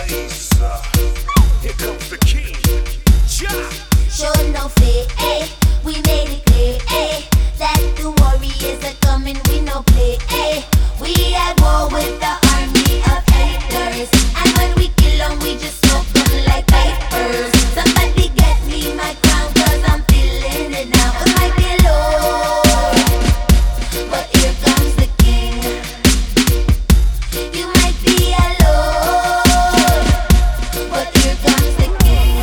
place. Here comes the king. Show no fear, eh? We made it clear, eh? That the warriors are coming, we no play, eh? We at war with the army of haters, and when we kill them, we just smoke them like papers. Somebody get me my crown, cause I'm feeling it now. It might be low, but here comes the king. You might be alone, but here comes the king.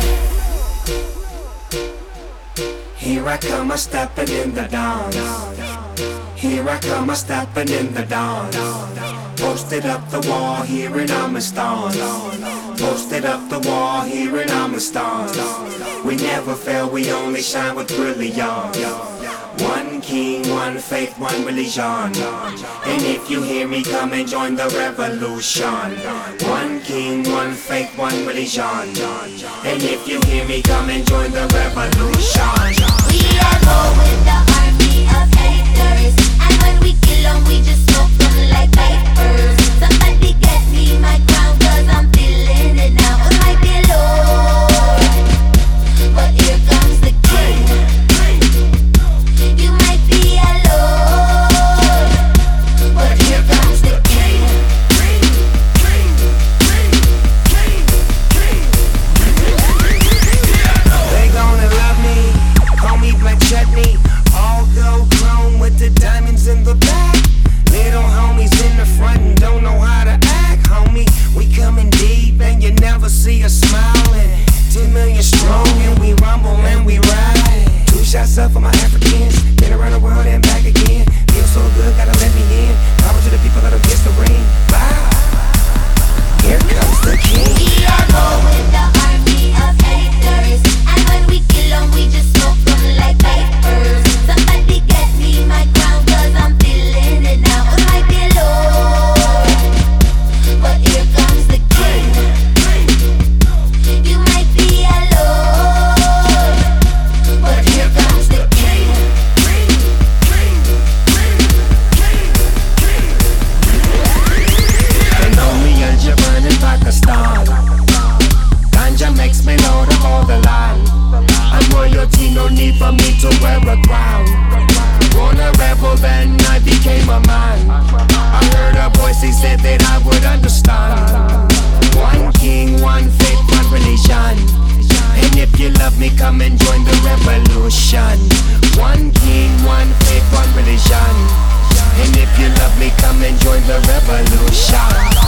Here I come, I'm stepping in the dawn. Here I come, I'm stepping in the dawn. Posted up the wall, here in Amistad. Posted up the wall, here in Amistad. We never fail, we only shine with brilliance. One king, one faith, one religion. And if you hear me, come and join the revolution. One king, one faith, one religion. And if you hear me, come and join the revolution. We are war with the army of haters, and when we kill them, we just smoke them like papers. Somebody get me my crown, cause I'm feeling it now. It might be low, but here comes the king. You might be alone, but here comes the king. They gonna love me, call me Black Chutney. All gold chrome with the diamonds in the back. Little homies in the front and don't know how to act, homie. We coming deep and you never see us smiling. 10 million strong and we rumble and we ride. 2 shots up for my Africans, been around the world and back again. Feel so good, gotta let me in. Power to the people that'll kiss the ring. Bye. Here comes the king. We are war with the army of haters, and when we kill them, we just smoke them like papers. Somebody get me my crown, cause I'm feeling it now. It might be low, but here comes the king. You might be alone, but here comes the king. They know me and Japan in Pakistan. Ganja makes me lord of all the land. And royalty, no need for me to wear a crown. Born a rebel, then I became a man. I heard a voice, he said that I would understand. One king, one faith, one religion. And if you love me, come and join the revolution. One king, one faith, one religion. And if you love me, come and join the revolution.